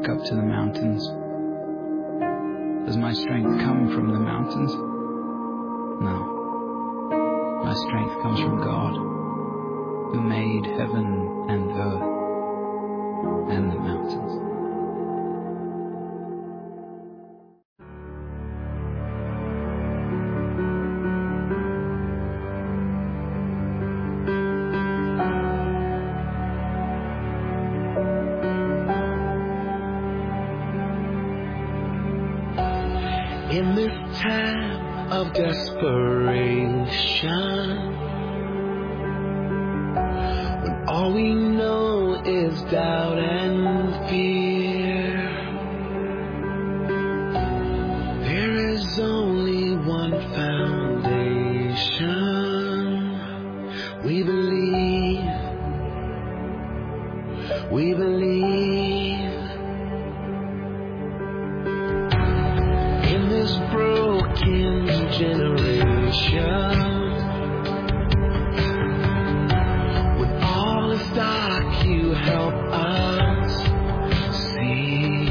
look up to the mountains. Does my strength come from the mountains? No. My strength comes from God, who made heaven and earth and the mountains. In this time of desperation, when all we know is doubt and fear, there is only one foundation. We believe. In this broken generation, when all is dark, you help us see.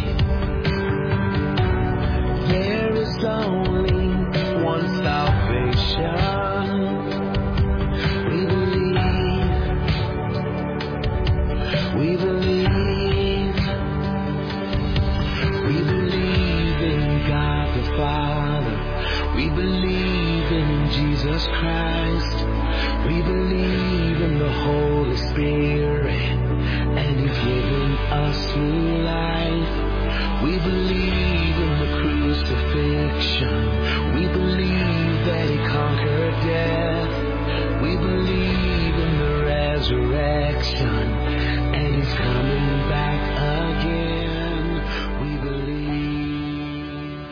There is only one salvation. We believe in God the Father. We believe in Jesus Christ. We believe in the Holy Spirit, and He's given us new life. We believe in the crucifixion. We believe that He conquered death. We believe in the resurrection, and He's coming back again. We believe.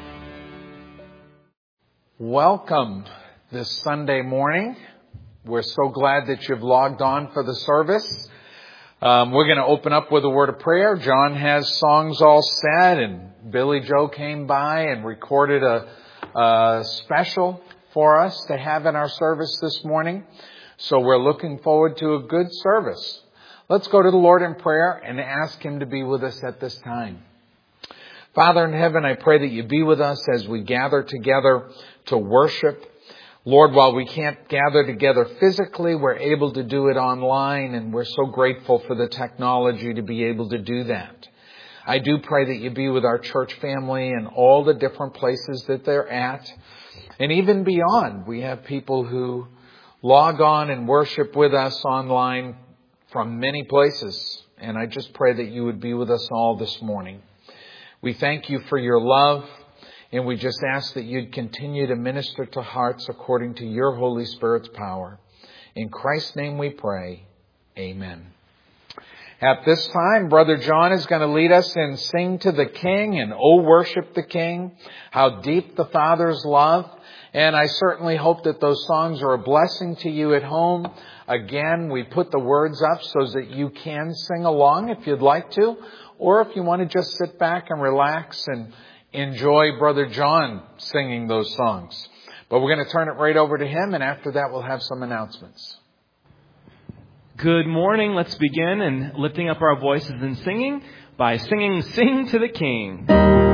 Welcome this Sunday morning. We're so glad that you've logged on for the service. We're going to open up with a word of prayer. John has songs all set, and Billy Joe came by and recorded a special for us to have in our service this morning. So we're looking forward to a good service. Let's go to the Lord in prayer and ask Him to be with us at this time. Father in heaven, I pray that you be with us as we gather together to worship. Lord, while we can't gather together physically, we're able to do it online, and we're so grateful for the technology to be able to do that. I do pray that you be with our church family and all the different places that they're at. And even beyond, we have people who log on and worship with us online from many places. And I just pray that you would be with us all this morning. We thank you for your love, and we just ask that you'd continue to minister to hearts according to your Holy Spirit's power. In Christ's name we pray. Amen. At this time, Brother John is going to lead us in Sing to the King and Oh, Worship the King, How Deep the Father's Love. And I certainly hope that those songs are a blessing to you at home. Again, we put the words up so that you can sing along if you'd like to, or if you want to just sit back and relax and enjoy Brother John singing those songs. But we're going to turn it right over to him, and after that we'll have some announcements. Good morning. Let's begin in lifting up our voices and singing by singing Sing to the King.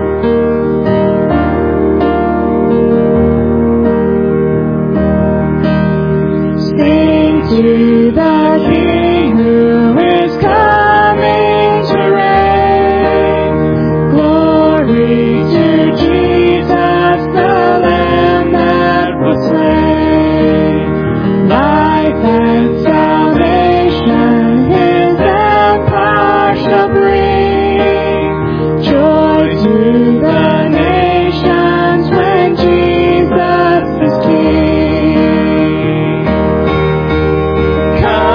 Sing to the King who is coming to reign. Glory to Jesus, the Lamb that was slain. Life and salvation His empire shall bring. Joy to the nations when Jesus is King. Come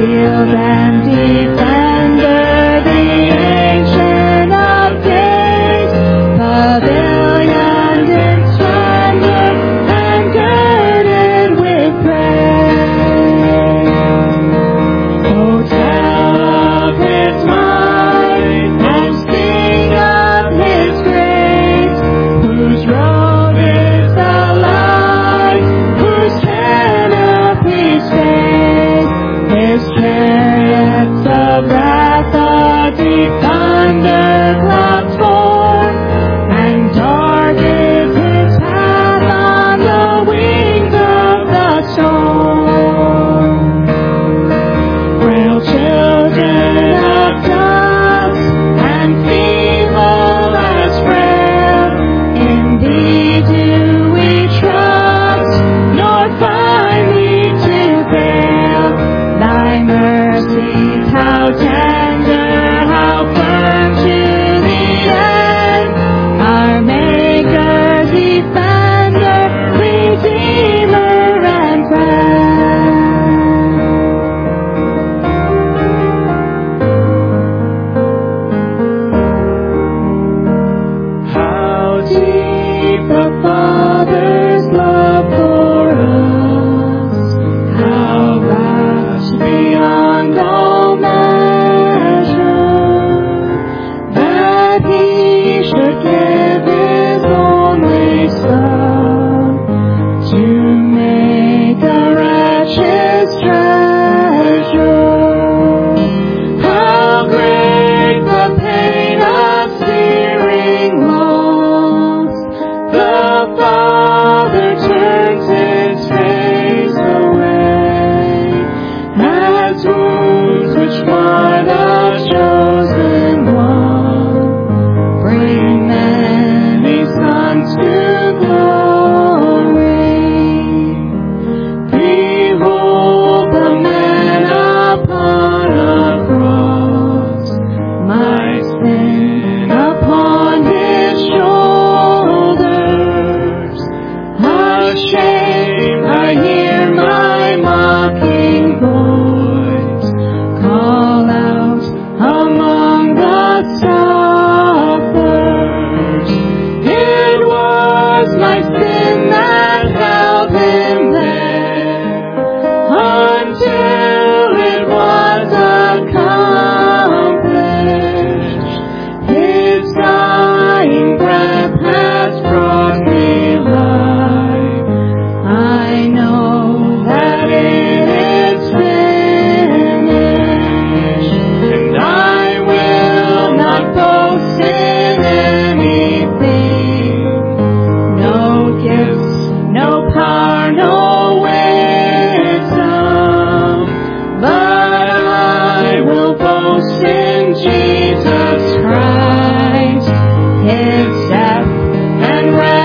shield and defender, the ancient of days, pavilion in splendor and girded with praise. Oh, tell of His might and sing of His grace, whose road is the light, whose canopy's faith, His chariots of wrath, a deep thunder clouds form, and dark is His path on the wings of the storm. Frail children of dust and feeble as frail, in Thee do we trust, nor find Thee to fail. Thy mercies, how tender, how firm to the end, our Maker, Defender, Redeemer, and Friend. How deep the Father's love for us, how vast beyond all measure, that He should give His only Son to make a wretch His treasure. How great the pain of searing loss, the Father turns His face away, as wounds which mar the chosen one bring many sons to glory. Behold the man upon a cross, my sin upon His shoulders. Ashamed, I hear my mocking voice call out among the scoffers. It was my sin that held Him there, until it was accomplished. His dying breath has brought me life. I know that it is finished, and I will not boast in anything. No gifts, no power, no wisdom, but I will boast in Jesus Christ, His death and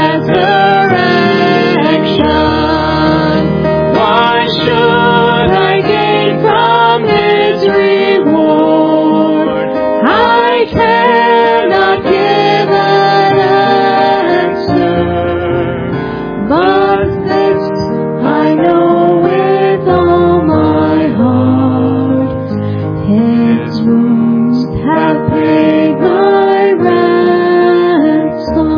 resurrection. Why should I gain from His reward? I cannot give an answer, but this I know with all my heart: His wounds have paid my ransom.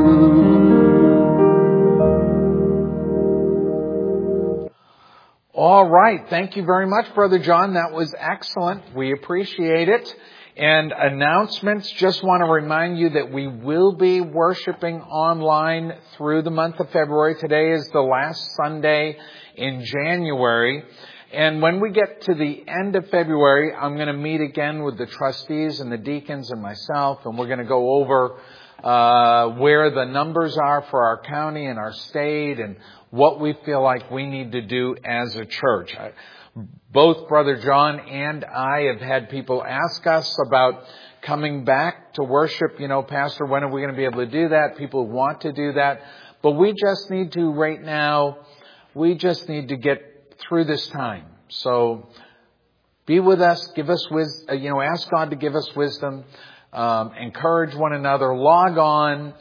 All right. Thank you very much, Brother John. That was excellent. We appreciate it. And announcements, just want to remind you that we will be worshiping online through the month of February. Today is the last Sunday in January. And when we get to the end of February, I'm going to meet again with the trustees and the deacons and myself, and we're going to go over where the numbers are for our county and our state and what we feel like we need to do as a church. Both Brother John and I have had people ask us about coming back to worship. You know, Pastor, when are we going to be able to do that? People want to do that. But we just need to, right now, we just need to get through this time. So be with us, give us wisdom, ask God to give us wisdom, encourage one another, log on,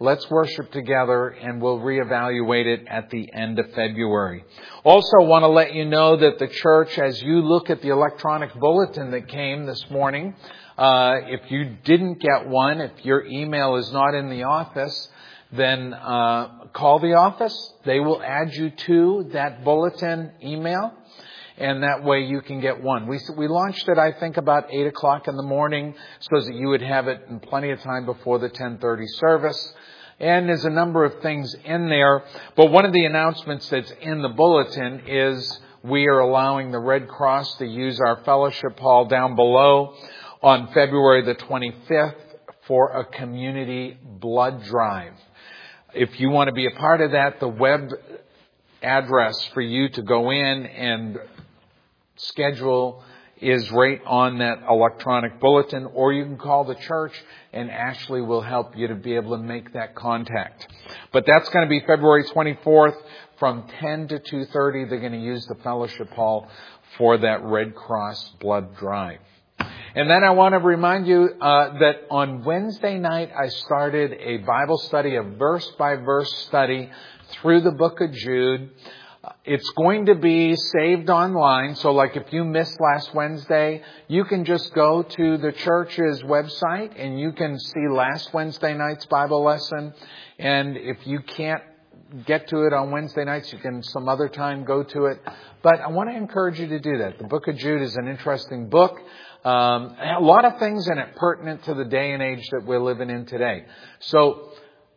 Let's worship together, and we'll reevaluate it at the end of February. Also want to let you know that the church, as you look at the electronic bulletin that came this morning, if you didn't get one, if your email is not in the office, then call the office. They will add you to that bulletin email, and that way you can get one. We launched it, I think, about 8 o'clock in the morning so that you would have it in plenty of time before the 10:30 service. And there's a number of things in there. But one of the announcements that's in the bulletin is we are allowing the Red Cross to use our fellowship hall down below on February the 25th for a community blood drive. If you want to be a part of that, the web address for you to go in and schedule is right on that electronic bulletin, or you can call the church and Ashley will help you to be able to make that contact. But that's going to be February 24th from 10 to 2:30. They're going to use the fellowship hall for that Red Cross blood drive. And then I want to remind you that on Wednesday night I started a Bible study, a verse-by-verse study through the book of Jude. It's going to be saved online. So like if you missed last Wednesday, you can just go to the church's website and you can see last Wednesday night's Bible lesson. And if you can't get to it on Wednesday nights, you can some other time go to it. But I want to encourage you to do that. The book of Jude is an interesting book. A lot of things in it pertinent to the day and age that we're living in today. So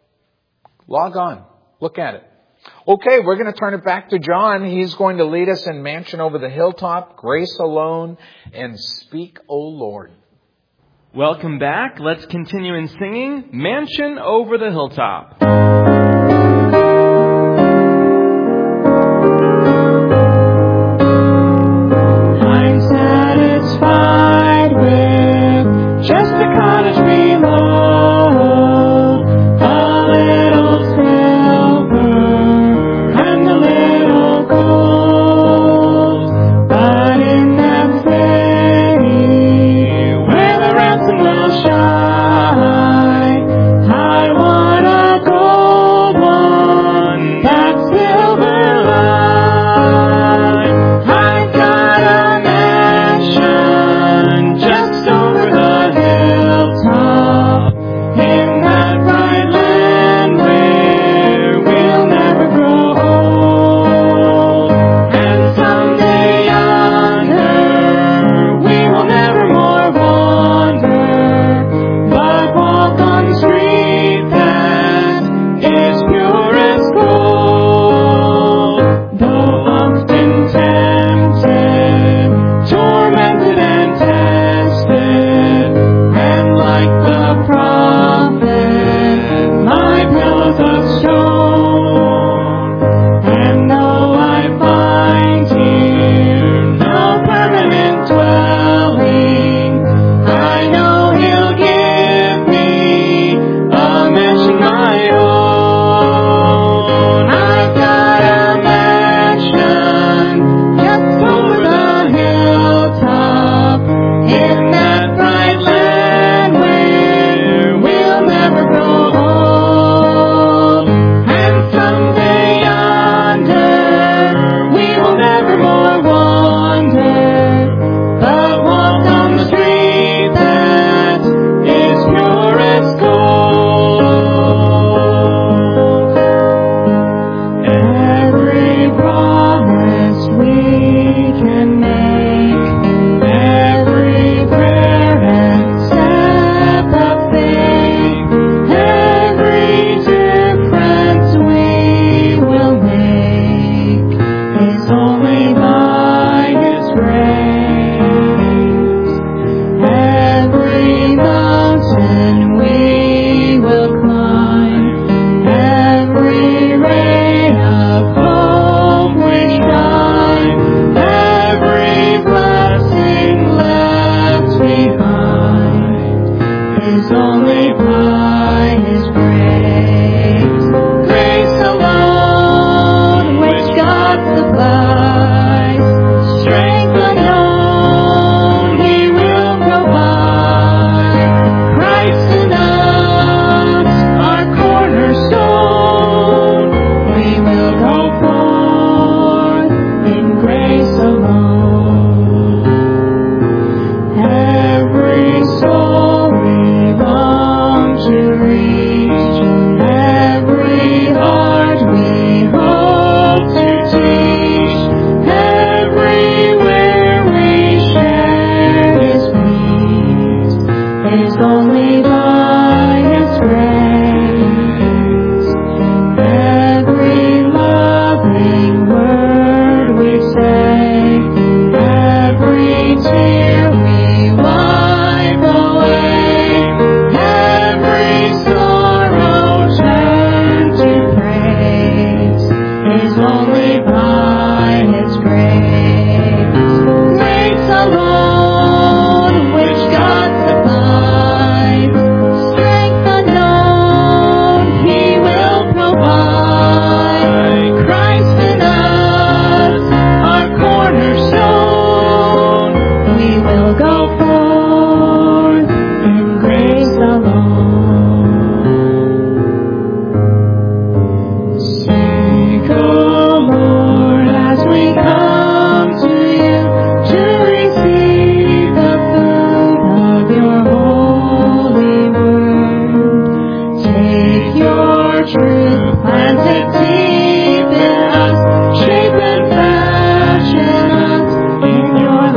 log on, look at it. Okay, we're going to turn it back to John. He's going to lead us in Mansion Over the Hilltop, Grace Alone, and Speak, O Lord. Welcome back. Let's continue in singing Mansion Over the Hilltop. I'm satisfied with just a cottage below, a little silver and a little gold. But in that city where the ransom will shine, I wanna go. go forth in grace alone. Speak, O Lord, as we come to you to receive the food of your holy word. Take your truth, plant it deep in us, shape and fashion us in your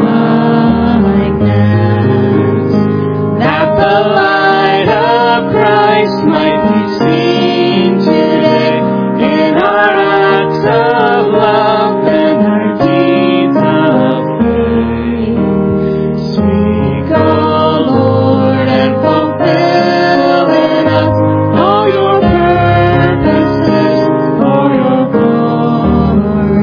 likeness, that the light of Christ might be seen today in our acts of love and our deeds of faith. Speak, O Lord, and fulfill in us all your purposes for your glory.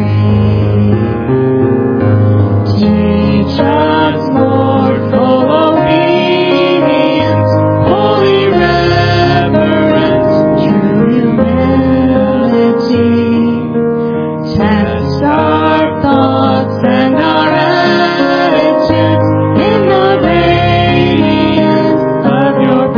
Teach us, Lord, full obedience, holy reverence, true humility. Test our thoughts and our attitudes in the radiance of your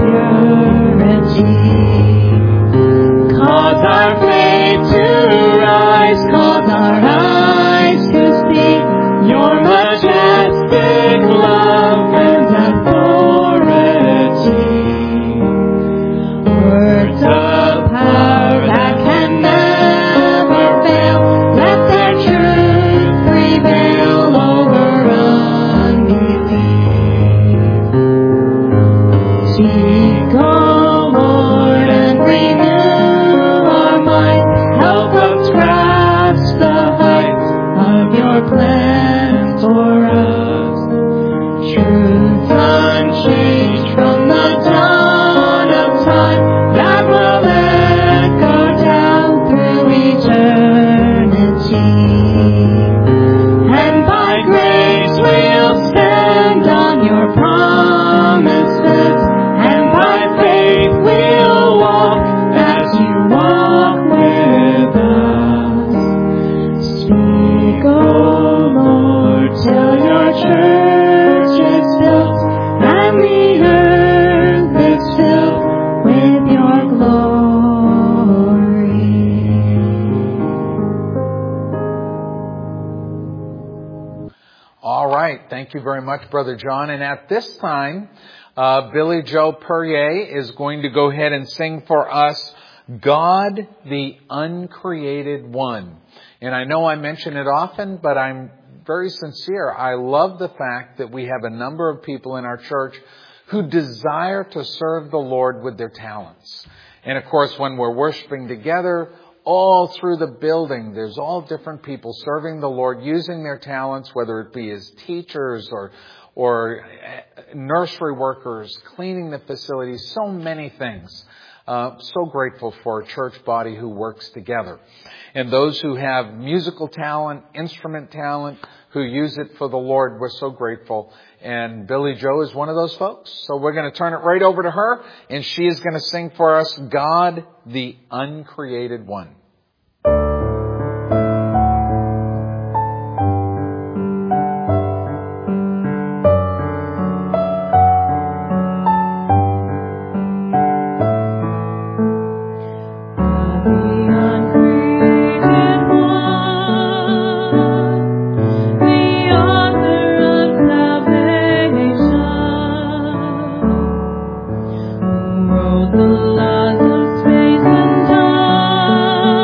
purity. Cause our faith to rise, cause our eyes to see your majestic love and authority. Words of power that can never fail, let their truth prevail over unbelief. Seek, O Lord, and renew our minds. Help us grasp the heights of your plans for us. Truth unchanged from the dawn of time that will echo down through eternity. And by grace we'll stand on your promises, and by faith we'll walk as you walk with us. Speak, O Lord, till your church is built and the earth is filled with your glory. All right. Thank you very much, Brother John. And at this time, Billy Joe Perrier is going to go ahead and sing for us, God the Uncreated One. And I know I mention it often, but I'm very sincere. I love the fact that we have a number of people in our church who desire to serve the Lord with their talents. And of course, when we're worshiping together, all through the building, there's all different people serving the Lord, using their talents, whether it be as teachers or nursery workers, cleaning the facilities, so many things. So grateful for a church body who works together. And those who have musical talent, instrument talent, who use it for the Lord, we're so grateful. And Billy Joe is one of those folks. So we're going to turn it right over to her, and she is going to sing for us, God the Uncreated One. The laws of space and time.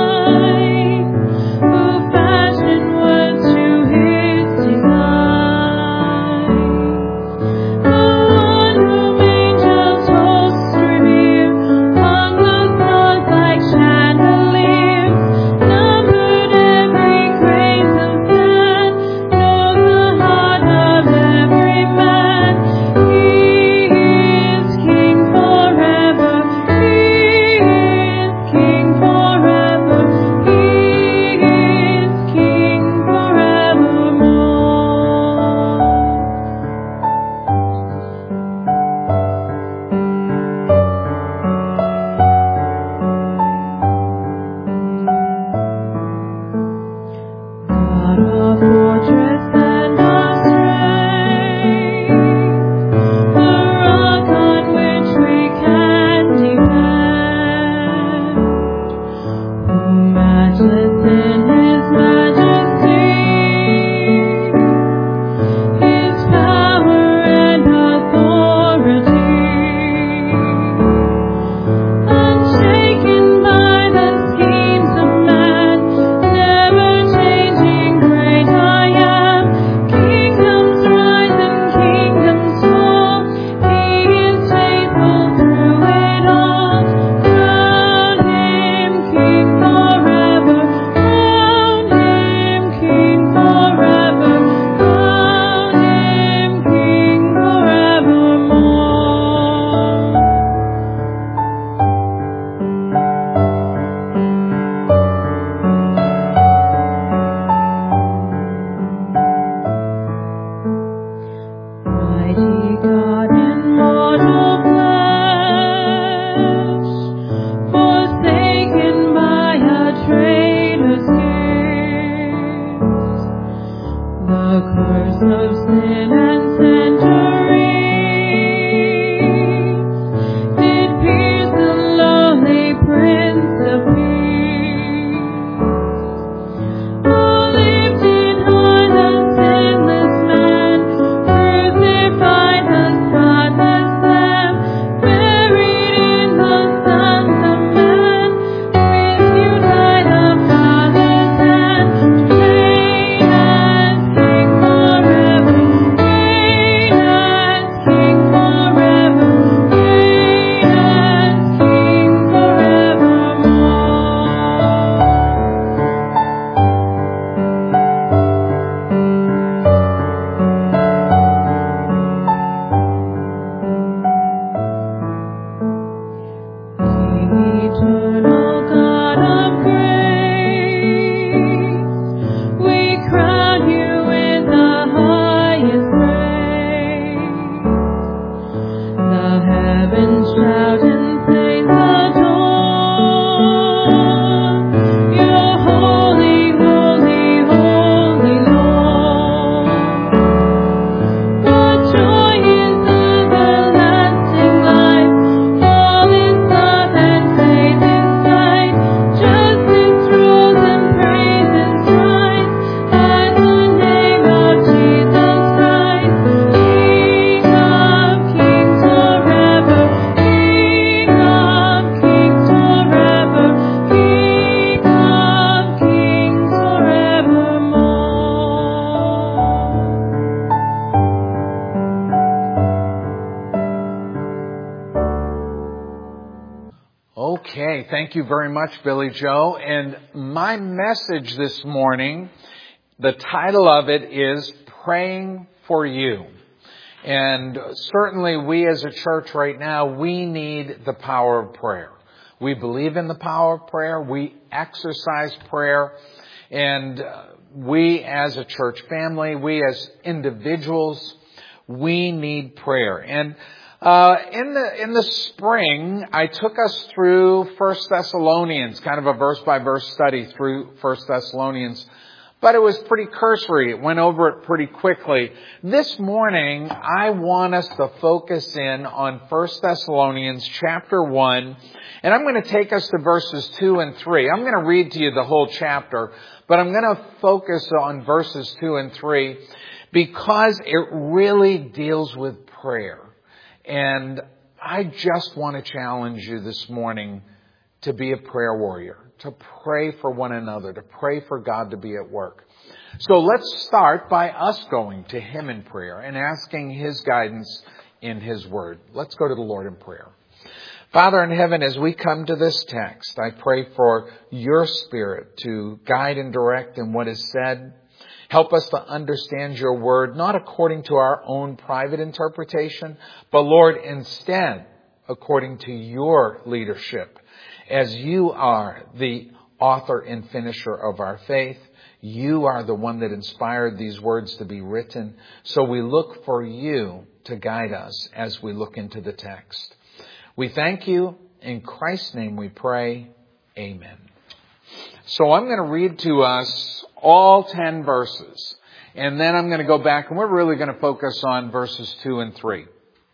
Okay, thank you very much, Billy Joe. And my message this morning, the title of it is Praying for You. And certainly we as a church right now, we need the power of prayer. We believe in the power of prayer. We exercise prayer. And we as a church family, we as individuals, we need prayer. And in the spring, I took us through 1 Thessalonians, kind of a verse-by-verse study through 1 Thessalonians. But it was pretty cursory. It went over it pretty quickly. This morning, I want us to focus in on 1 Thessalonians chapter 1. And I'm going to take us to verses 2 and 3. I'm going to read to you the whole chapter, but I'm going to focus on verses 2 and 3 because it really deals with prayer. And I just want to challenge you this morning to be a prayer warrior, to pray for one another, to pray for God to be at work. So let's start by us going to Him in prayer and asking His guidance in His Word. Let's go to the Lord in prayer. Father in heaven, as we come to this text, I pray for your Spirit to guide and direct in what is said. Help us to understand your word, not according to our own private interpretation, but Lord, instead, according to your leadership. As you are the author and finisher of our faith, you are the one that inspired these words to be written. So we look for you to guide us as we look into the text. We thank you. In Christ's name we pray. Amen. So I'm going to read to us all 10 verses. And then I'm going to go back and we're really going to focus on verses 2 and 3.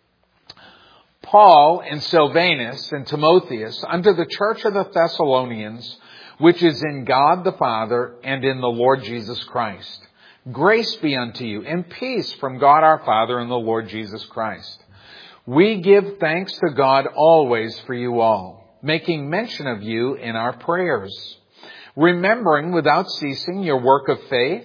Paul and Silvanus and Timotheus unto the church of the Thessalonians, which is in God the Father and in the Lord Jesus Christ. Grace be unto you and peace from God our Father and the Lord Jesus Christ. We give thanks to God always for you all, making mention of you in our prayers, remembering without ceasing your work of faith,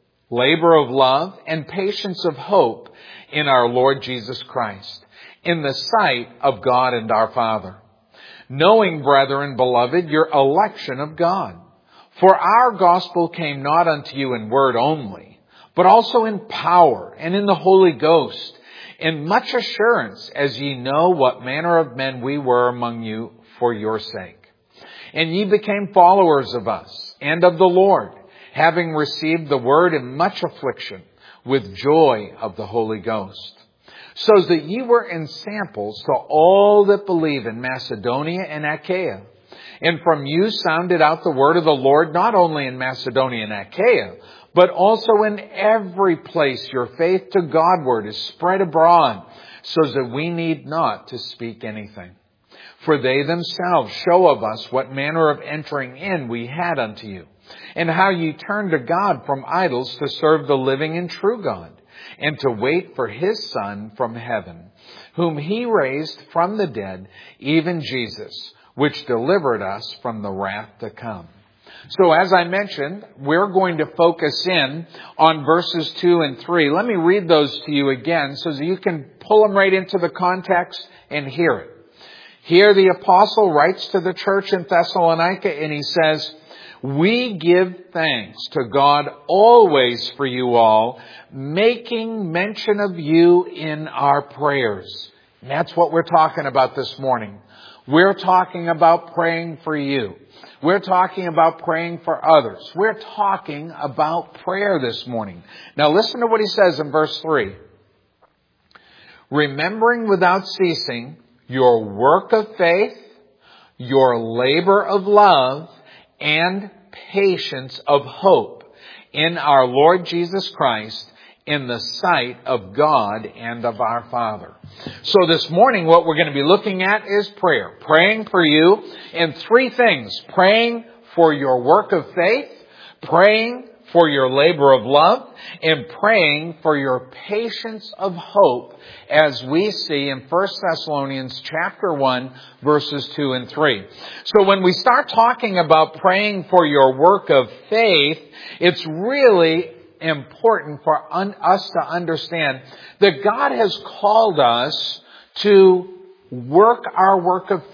labor of love, and patience of hope in our Lord Jesus Christ, in the sight of God and our Father. Knowing, brethren, beloved, your election of God. For our gospel came not unto you in word only, but also in power and in the Holy Ghost, in much assurance, as ye know what manner of men we were among you for your sake. And ye became followers of us and of the Lord, having received the word in much affliction with joy of the Holy Ghost. So that ye were ensamples to all that believe in Macedonia and Achaia. And from you sounded out the word of the Lord, not only in Macedonia and Achaia, but also in every place your faith to Godward is spread abroad, so that we need not to speak anything. For they themselves show of us what manner of entering in we had unto you, and how ye turned to God from idols to serve the living and true God, and to wait for His Son from heaven, whom He raised from the dead, even Jesus, which delivered us from the wrath to come. So as I mentioned, we're going to focus in on verses 2 and 3. Let me read those to you again so that you can pull them right into the context and hear it. Here the apostle writes to the church in Thessalonica and he says, we give thanks to God always for you all, making mention of you in our prayers. And that's what we're talking about this morning. We're talking about praying for you. We're talking about praying for others. We're talking about prayer this morning. Now listen to what he says in verse 3. Remembering without ceasing your work of faith, your labor of love, and patience of hope in our Lord Jesus Christ, in the sight of God and of our Father. So this morning what we're going to be looking at is prayer. Praying for you in three things. Praying for your work of faith, praying for your labor of love, and praying for your patience of hope, as we see in 1 Thessalonians chapter 1, verses 2 and 3. So when we start talking about praying for your work of faith, it's really important for us to understand that God has called us to work our work of faith.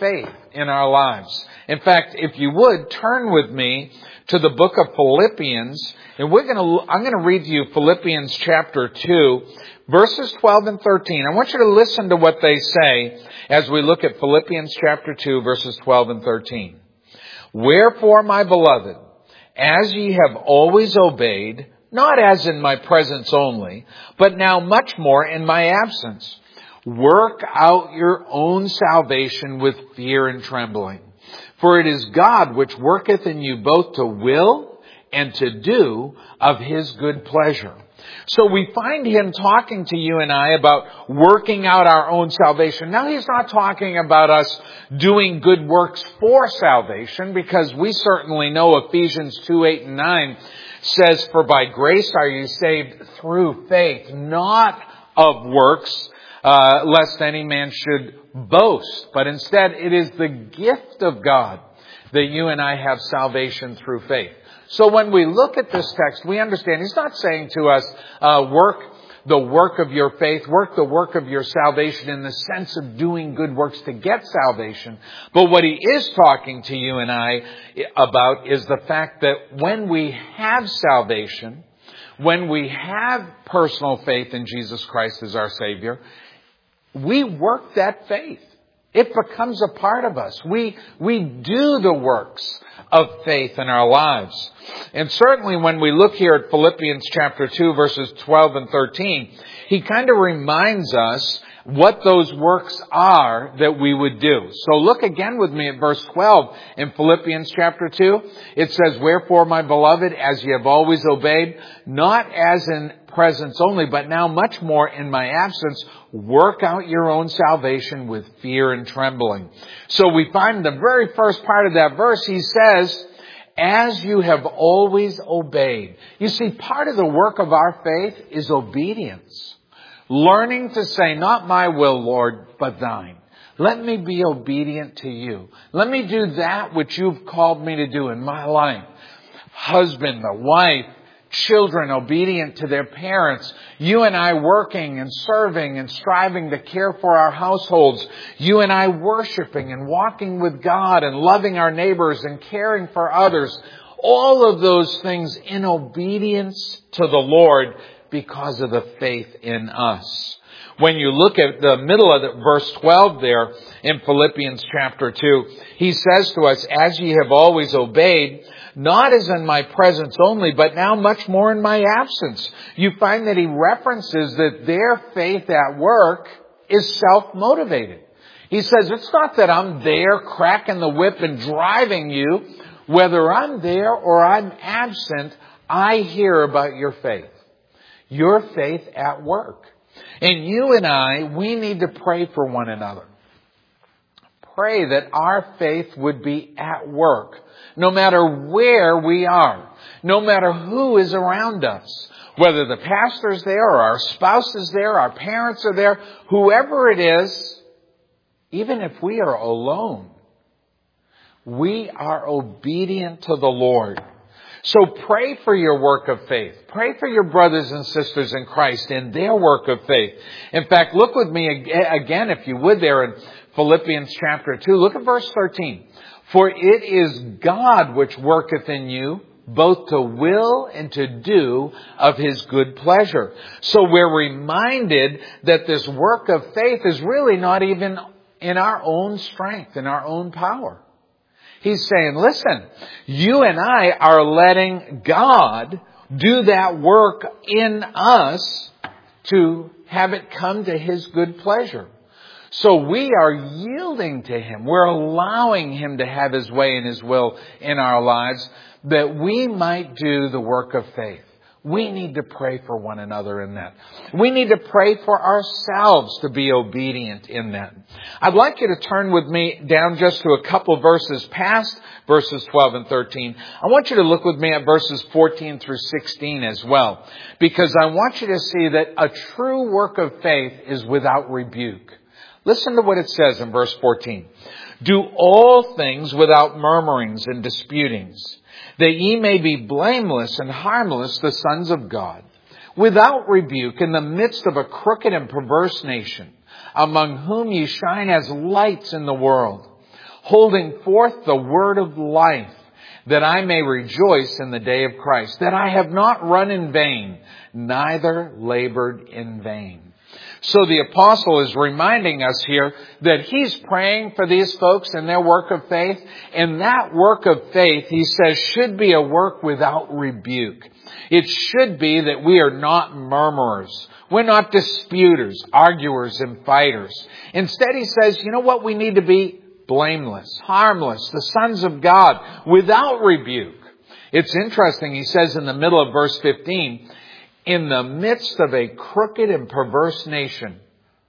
in our lives. In fact, if you would, turn with me to the book of Philippians, and I'm going to read to you Philippians chapter 2, verses 12 and 13. I want you to listen to what they say as we look at Philippians chapter 2, verses 12 and 13. Wherefore, my beloved, as ye have always obeyed, not as in my presence only, but now much more in my absence, work out your own salvation with fear and trembling. For it is God which worketh in you both to will and to do of His good pleasure. So we find Him talking to you and I about working out our own salvation. Now, He's not talking about us doing good works for salvation, because we certainly know Ephesians 2, 8 and 9 says, for by grace are you saved through faith, not of works, lest any man should boast. But instead, it is the gift of God that you and I have salvation through faith. So when we look at this text, we understand He's not saying to us, work the work of your faith, work the work of your salvation in the sense of doing good works to get salvation. But what He is talking to you and I about is the fact that when we have salvation, when we have personal faith in Jesus Christ as our Savior, we work that faith. It becomes a part of us. We do the works of faith in our lives. And certainly when we look here at Philippians chapter 2, verses 12 and 13, he kind of reminds us what those works are that we would do. So look again with me at verse 12 in Philippians chapter 2. It says, wherefore, my beloved, as ye have always obeyed, not as in presence only, but now much more in my absence, work out your own salvation with fear and trembling. So we find the very first part of that verse, he says, as you have always obeyed. You see, part of the work of our faith is obedience. Learning to say, not my will, Lord, but thine. Let me be obedient to you. Let me do that which you've called me to do in my life. Husband, the wife, children obedient to their parents. You and I working and serving and striving to care for our households. You and I worshiping and walking with God and loving our neighbors and caring for others. All of those things in obedience to the Lord because of the faith in us. When you look at the middle of the verse 12 there in Philippians chapter 2, he says to us, as ye have always obeyed, not as in my presence only, but now much more in my absence. You find that he references that their faith at work is self-motivated. He says, it's not that I'm there cracking the whip and driving you. Whether I'm there or I'm absent, I hear about your faith. Your faith at work. And you and I, we need to pray for one another. Pray that our faith would be at work, no matter where we are, no matter who is around us, whether the pastor's there or our spouse is there, our parents are there, whoever it is, even if we are alone, we are obedient to the Lord. So pray for your work of faith. Pray for your brothers and sisters in Christ in their work of faith. In fact, look with me again, if you would, there in Philippians chapter 2. Look at verse 13. For it is God which worketh in you, both to will and to do of His good pleasure. So we're reminded that this work of faith is really not even in our own strength, in our own power. He's saying, listen, you and I are letting God do that work in us to have it come to His good pleasure. So we are yielding to Him. We're allowing Him to have His way and His will in our lives that we might do the work of faith. We need to pray for one another in that. We need to pray for ourselves to be obedient in that. I'd like you to turn with me down just to a couple verses past verses 12 and 13. I want you to look with me at verses 14 through 16 as well, because I want you to see that a true work of faith is without rebuke. Listen to what it says in verse 14. Do all things without murmurings and disputings, that ye may be blameless and harmless, the sons of God, without rebuke in the midst of a crooked and perverse nation, among whom ye shine as lights in the world, holding forth the word of life, that I may rejoice in the day of Christ, that I have not run in vain, neither labored in vain. So the apostle is reminding us here that he's praying for these folks in their work of faith. And that work of faith, he says, should be a work without rebuke. It should be that we are not murmurers. We're not disputers, arguers, and fighters. Instead, he says, you know what? We need to be blameless, harmless, the sons of God, without rebuke. It's interesting, he says in the middle of verse 15, in the midst of a crooked and perverse nation,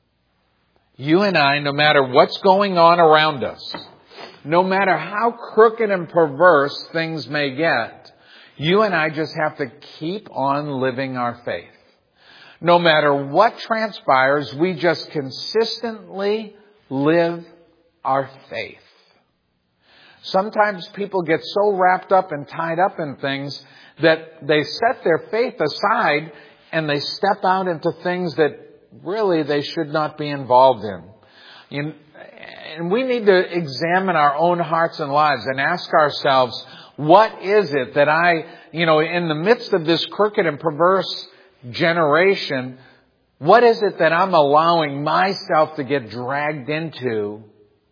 you and I, no matter what's going on around us, no matter how crooked and perverse things may get, you and I just have to keep on living our faith. No matter what transpires, we just consistently live our faith. Sometimes people get so wrapped up and tied up in things that they set their faith aside and they step out into things that really they should not be involved in. And we need to examine our own hearts and lives and ask ourselves, what is it that in the midst of this crooked and perverse generation, what is it that I'm allowing myself to get dragged into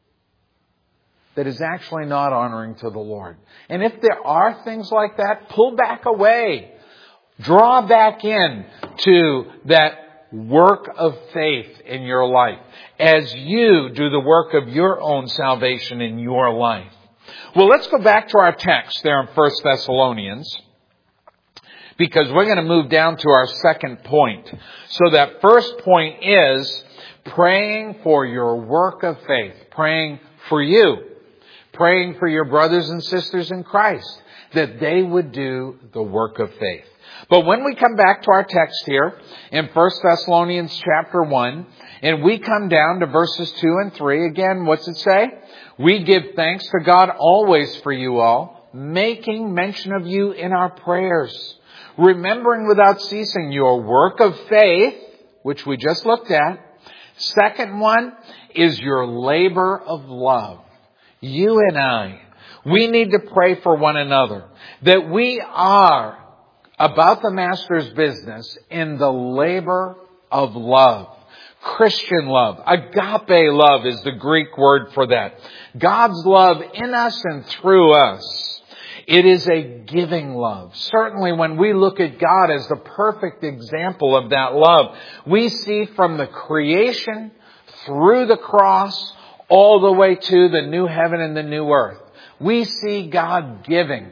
that is actually not honoring to the Lord? And if there are things like that, pull back away. Draw back in to that work of faith in your life as you do the work of your own salvation in your life. Well, let's go back to our text there in 1 Thessalonians, because we're going to move down to our second point. So that first point is praying for your work of faith, praying for you, praying for your brothers and sisters in Christ, that they would do the work of faith. But when we come back to our text here in 1 Thessalonians chapter 1, and we come down to verses 2 and 3, again, what's it say? We give thanks to God always for you all, making mention of you in our prayers, remembering without ceasing your work of faith, which we just looked at. Second one is your labor of love. You and I, we need to pray for one another, that we are about the Master's business in the labor of love. Christian love. Agape love is the Greek word for that. God's love in us and through us. It is a giving love. Certainly when we look at God as the perfect example of that love, we see from the creation through the cross all the way to the new heaven and the new earth. We see God giving.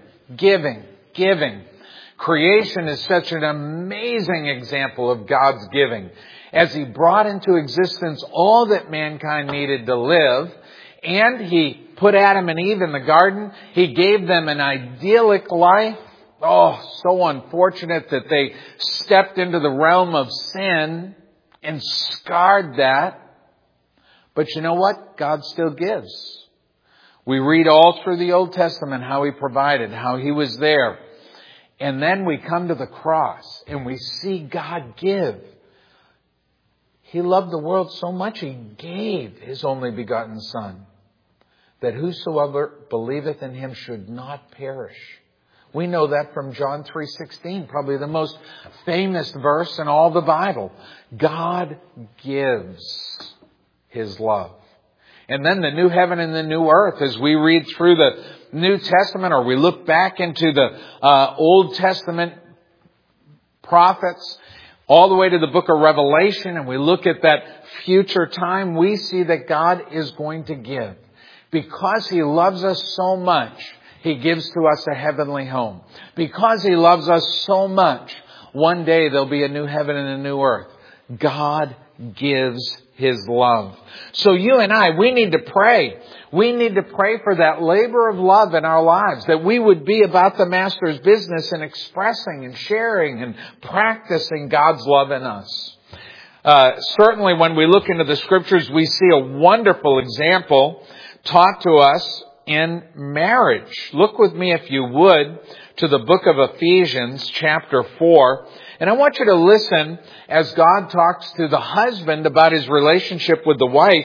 Creation is such an amazing example of God's giving. As He brought into existence all that mankind needed to live, and He put Adam and Eve in the garden, He gave them an idyllic life. Oh, so unfortunate that they stepped into the realm of sin and scarred that. But you know what? God still gives. We read all through the Old Testament how He provided, how He was there. And then we come to the cross and we see God give. He loved the world so much He gave His only begotten Son, that whosoever believeth in Him should not perish. We know that from John 3:16, probably the most famous verse in all the Bible. God gives His love. And then the new heaven and the new earth, as we read through the New Testament, or we look back into the Old Testament prophets, all the way to the book of Revelation, and we look at that future time, we see that God is going to give. Because He loves us so much, He gives to us a heavenly home. Because He loves us so much, one day there'll be a new heaven and a new earth. God gives His love. So you and I, we need to pray. We need to pray for that labor of love in our lives, that we would be about the Master's business in expressing and sharing and practicing God's love in us. Certainly when we look into the Scriptures, we see a wonderful example taught to us in marriage. Look with me, if you would, to the book of Ephesians chapter 4. And I want you to listen as God talks to the husband about his relationship with the wife.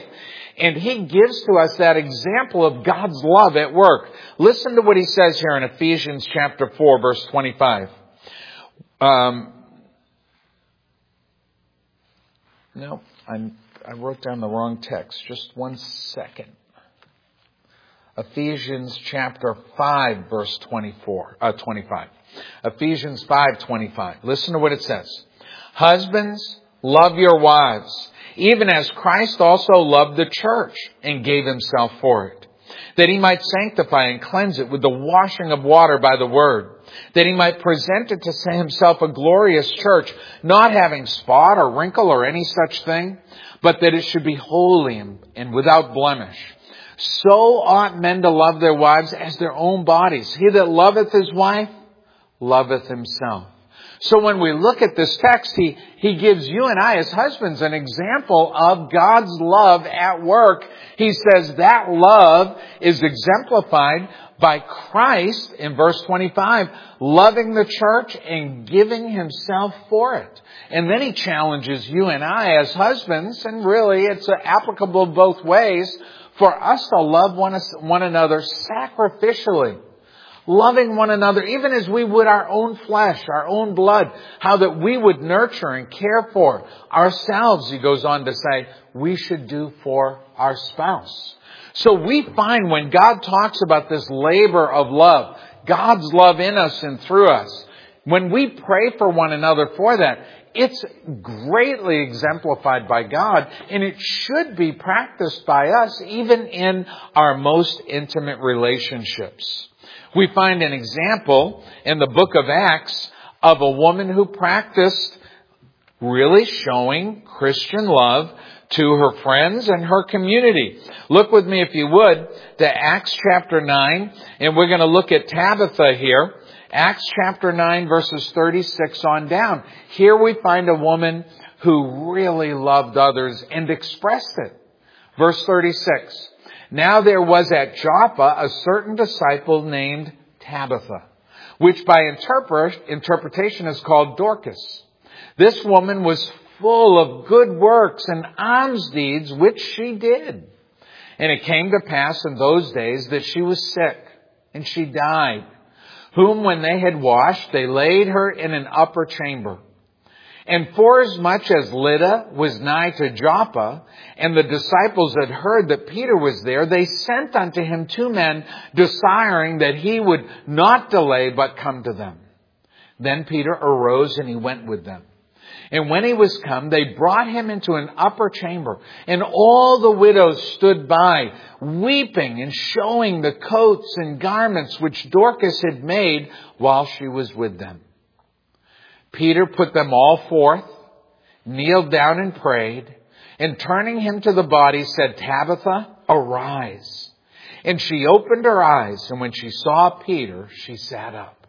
And he gives to us that example of God's love at work. Listen to what he says here in Ephesians chapter 4, verse 25. No, I wrote down the wrong text. Just one second. Ephesians chapter 5, verse 25. Ephesians 5:25. Listen to what it says. Husbands, love your wives, even as Christ also loved the church and gave himself for it, that he might sanctify and cleanse it with the washing of water by the word, that he might present it to himself a glorious church, not having spot or wrinkle or any such thing, but that it should be holy and without blemish. So ought men to love their wives as their own bodies. He that loveth his wife loveth himself. So when we look at this text, he gives you and I as husbands an example of God's love at work. He says that love is exemplified by Christ, in verse 25, loving the church and giving himself for it. And then he challenges you and I as husbands, and really it's applicable both ways, for us to love one another sacrificially. Loving one another, even as we would our own flesh, our own blood. How that we would nurture and care for ourselves, he goes on to say, we should do for our spouse. So we find when God talks about this labor of love, God's love in us and through us, when we pray for one another for that, it's greatly exemplified by God, and it should be practiced by us even in our most intimate relationships. We find an example in the book of Acts of a woman who practiced really showing Christian love to her friends and her community. Look with me, if you would, to Acts chapter 9, and we're going to look at Tabitha here. Acts chapter 9, verses 36 on down. Here we find a woman who really loved others and expressed it. Verse 36. Now there was at Joppa a certain disciple named Tabitha, which by interpretation is called Dorcas. This woman was full of good works and alms deeds, which she did. And it came to pass in those days that she was sick, and she died, whom when they had washed, they laid her in an upper chamber. And forasmuch as Lydda was nigh to Joppa, and the disciples had heard that Peter was there, they sent unto him 2 men, desiring that he would not delay, but come to them. Then Peter arose, and he went with them. And when he was come, they brought him into an upper chamber, and all the widows stood by, weeping and showing the coats and garments which Dorcas had made while she was with them. Peter put them all forth, kneeled down and prayed, and turning him to the body said, Tabitha, arise. And she opened her eyes, and when she saw Peter, she sat up.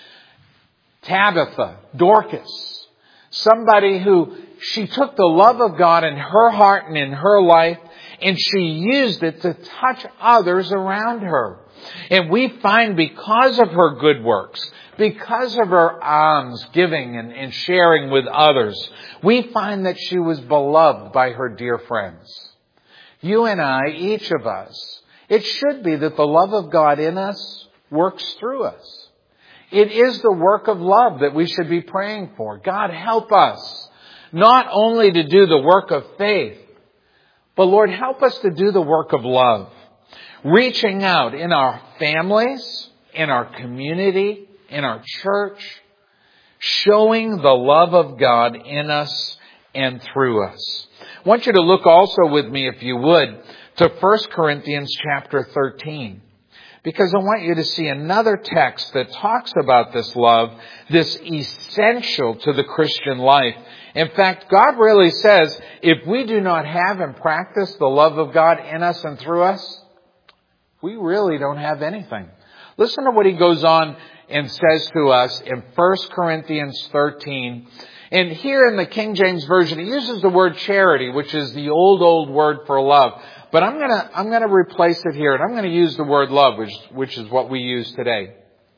Tabitha, Dorcas, somebody who she took the love of God in her heart and in her life, and she used it to touch others around her. And we find because of her good works, because of her alms giving and sharing with others, we find that she was beloved by her dear friends. You and I, each of us, it should be that the love of God in us works through us. It is the work of love that we should be praying for. God, help us not only to do the work of faith, but Lord, help us to do the work of love. Reaching out in our families, in our community, in our church, showing the love of God in us and through us. I want you to look also with me, if you would, to 1 Corinthians chapter 13. Because I want you to see another text that talks about this love, this essential to the Christian life. In fact, God really says, if we do not have and practice the love of God in us and through us, we really don't have anything. Listen to what he goes on and says to us in 1 Corinthians 13. And here in the King James Version, he uses the word charity, which is the old word for love. But I'm gonna replace it here, and I'm gonna use the word love, which is what we use today.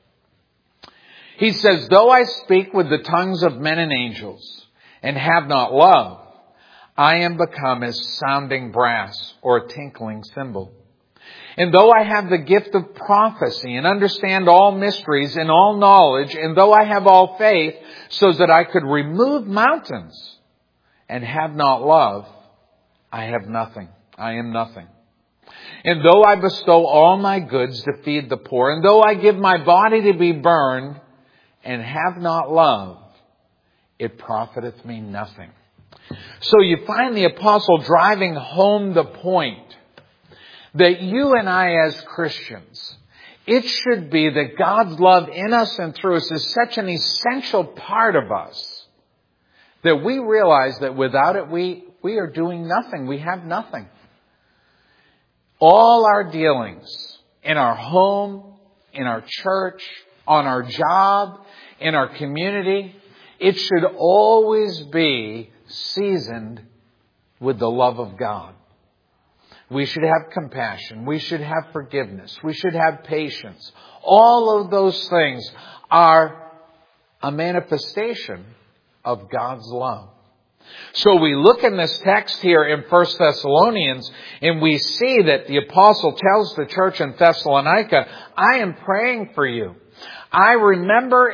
He says, though I speak with the tongues of men and angels, and have not love, I am become as sounding brass or a tinkling cymbal. And though I have the gift of prophecy and understand all mysteries and all knowledge, and though I have all faith so that I could remove mountains and have not love, I have nothing. I am nothing. And though I bestow all my goods to feed the poor, and though I give my body to be burned and have not love, it profiteth me nothing. So you find the apostle driving home the point that you and I as Christians, it should be that God's love in us and through us is such an essential part of us that we realize that without it we are doing nothing. We have nothing. All our dealings in our home, in our church, on our job, in our community, it should always be seasoned with the love of God. We should have compassion. We should have forgiveness. We should have patience. All of those things are a manifestation of God's love. So we look in this text here in 1 Thessalonians and we see that the apostle tells the church in Thessalonica, I am praying for you. I remember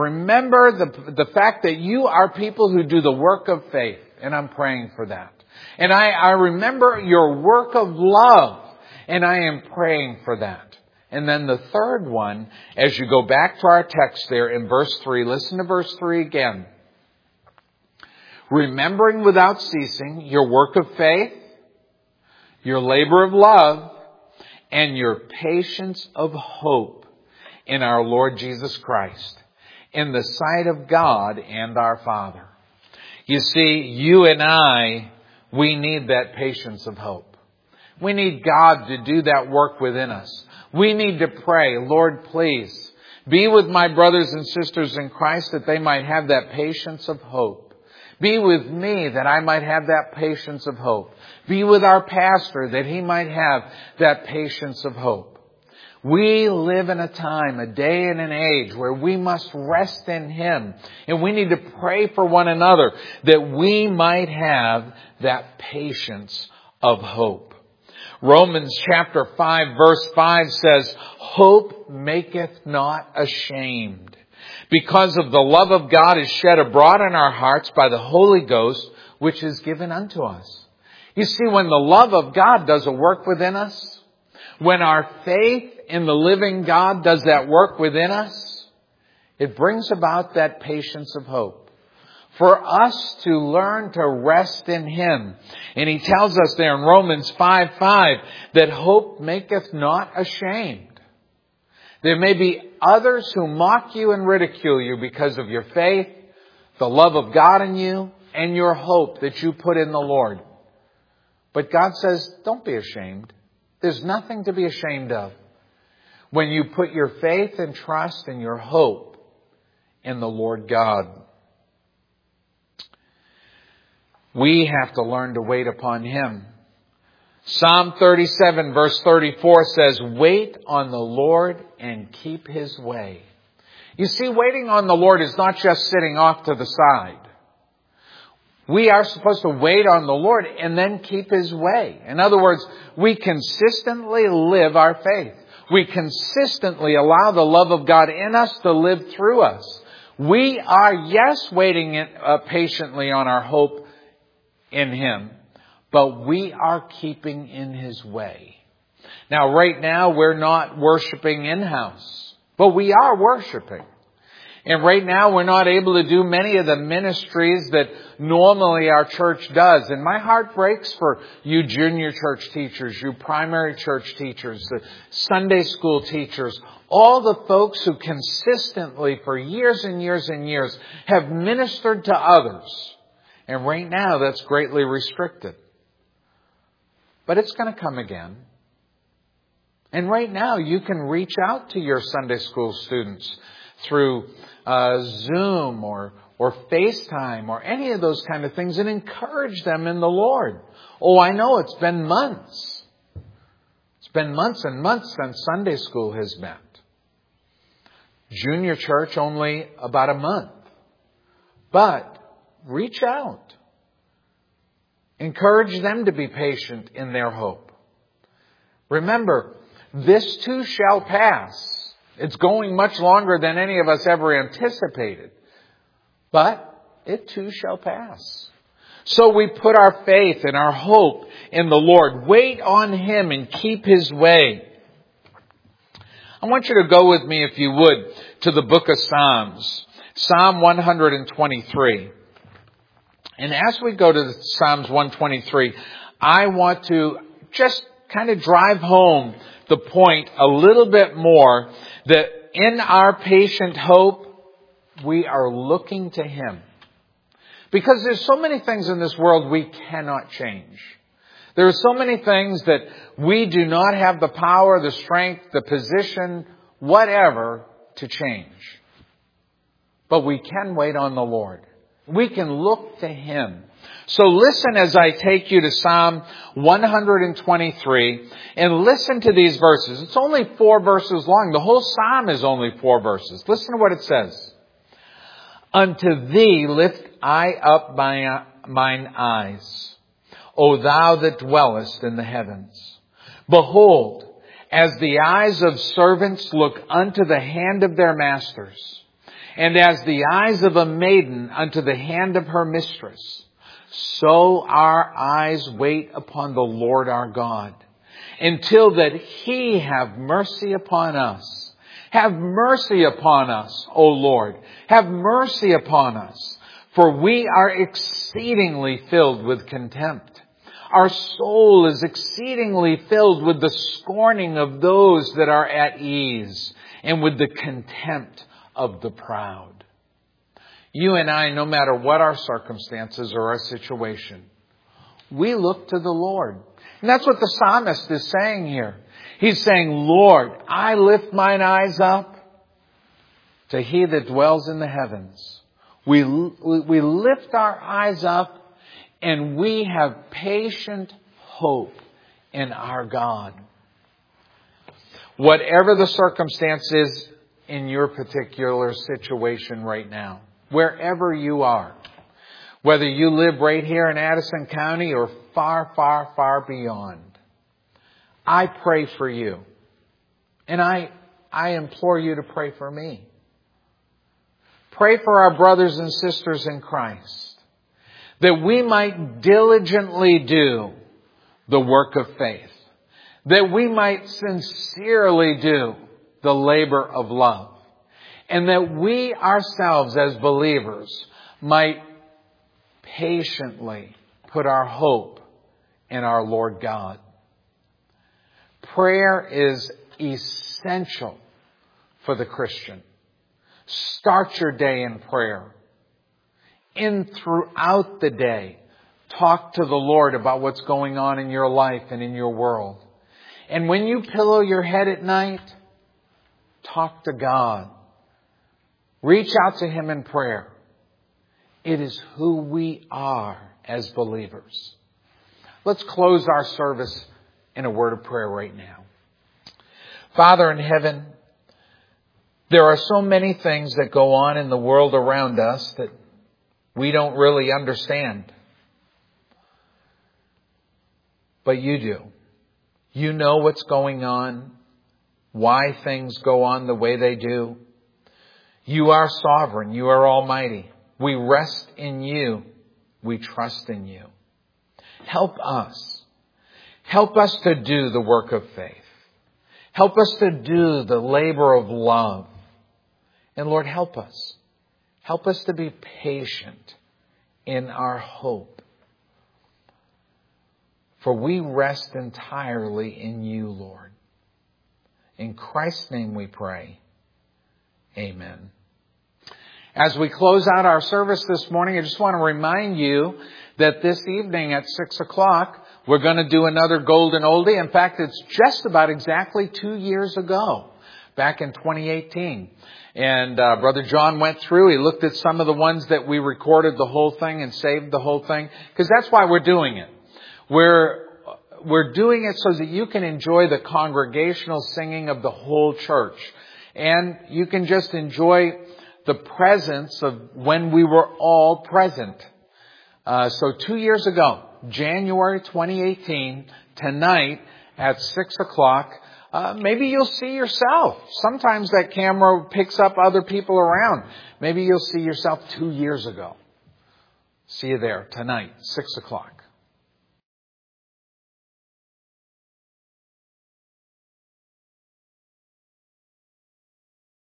the fact that you are people who do the work of faith, and I'm praying for that. And I remember your work of love, and I am praying for that. And then the third one, as you go back to our text there in verse 3, listen to verse 3 again. Remembering without ceasing your work of faith, your labor of love, and your patience of hope in our Lord Jesus Christ, in the sight of God and our Father. You see, you and I, we need that patience of hope. We need God to do that work within us. We need to pray, Lord, please be with my brothers and sisters in Christ that they might have that patience of hope. Be with me that I might have that patience of hope. Be with our pastor that he might have that patience of hope. We live in a time, a day and an age where we must rest in Him. And we need to pray for one another that we might have that patience of hope. Romans chapter 5 verse 5 says, hope maketh not ashamed, because of the love of God is shed abroad in our hearts by the Holy Ghost, which is given unto us. You see, when the love of God does a work within us, when our faith in the living God does that work within us, it brings about that patience of hope. For us to learn to rest in Him. And He tells us there in Romans 5:5 that hope maketh not ashamed. There may be others who mock you and ridicule you because of your faith, the love of God in you, and your hope that you put in the Lord. But God says, don't be ashamed. There's nothing to be ashamed of when you put your faith and trust and your hope in the Lord God. We have to learn to wait upon Him. Psalm 37 verse 34 says, wait on the Lord and keep His way. You see, waiting on the Lord is not just sitting off to the side. We are supposed to wait on the Lord and then keep His way. In other words, we consistently live our faith. We consistently allow the love of God in us to live through us. We are, yes, waiting patiently on our hope in Him, but we are keeping in His way. Now, right now, we're not worshiping in-house, but we are worshiping. And right now, we're not able to do many of the ministries that normally our church does. And my heart breaks for you junior church teachers, you primary church teachers, the Sunday school teachers, all the folks who consistently for years and years and years have ministered to others. And right now, that's greatly restricted. But it's going to come again. And right now, you can reach out to your Sunday school students through Zoom or FaceTime or any of those kind of things and encourage them in the Lord. Oh, I know it's been months. It's been months and months since Sunday school has met. Junior church only about a month. But reach out. Encourage them to be patient in their hope. Remember, this too shall pass. It's going much longer than any of us ever anticipated. But it too shall pass. So we put our faith and our hope in the Lord. Wait on Him and keep His way. I want you to go with me, if you would, to the book of Psalms. Psalm 123. And as we go to Psalms 123, I want to just kind of drive home the point a little bit more that in our patient hope, we are looking to Him. Because there's so many things in this world we cannot change. There are so many things that we do not have the power, the strength, the position, whatever, to change. But we can wait on the Lord. We can look to Him. So listen as I take you to Psalm 123 and listen to these verses. It's only 4 verses long. The whole Psalm is only 4 verses. Listen to what it says. Unto Thee lift I up mine eyes, O Thou that dwellest in the heavens. Behold, as the eyes of servants look unto the hand of their masters, and as the eyes of a maiden unto the hand of her mistress, so our eyes wait upon the Lord our God, until that He have mercy upon us. Have mercy upon us, O Lord. Have mercy upon us, for we are exceedingly filled with contempt. Our soul is exceedingly filled with the scorning of those that are at ease, and with the contempt of the proud. You and I, no matter what our circumstances or our situation, we look to the Lord. And that's what the psalmist is saying here. He's saying, Lord, I lift mine eyes up to He that dwells in the heavens. We lift our eyes up and we have patient hope in our God. Whatever the circumstances in your particular situation right now, wherever you are, whether you live right here in Addison County or far, far, far beyond, I pray for you. And I implore you to pray for me. Pray for our brothers and sisters in Christ, that we might diligently do the work of faith, that we might sincerely do the labor of love, and that we ourselves as believers might patiently put our hope in our Lord God. Prayer is essential for the Christian. Start your day in prayer. Throughout the day, talk to the Lord about what's going on in your life and in your world. And when you pillow your head at night, talk to God. Reach out to Him in prayer. It is who we are as believers. Let's close our service in a word of prayer right now. Father in heaven, there are so many things that go on in the world around us that we don't really understand. But you do. You know what's going on, why things go on the way they do. You are sovereign. You are almighty. We rest in you. We trust in you. Help us. Help us to do the work of faith. Help us to do the labor of love. And Lord, help us. Help us to be patient in our hope. For we rest entirely in you, Lord. In Christ's name we pray. Amen. As we close out our service this morning, I just want to remind you that this evening at 6 o'clock, we're going to do another Golden Oldie. In fact, it's just about exactly 2 years ago, back in 2018. And Brother John went through. He looked at some of the ones that we recorded the whole thing and saved the whole thing, because that's why we're doing it. We're doing it so that you can enjoy the congregational singing of the whole church. And you can just enjoy the presence of when we were all present. So 2 years ago, January 2018, tonight at 6 o'clock. Maybe you'll see yourself. Sometimes that camera picks up other people around. Maybe you'll see yourself 2 years ago. See you there tonight, 6 o'clock.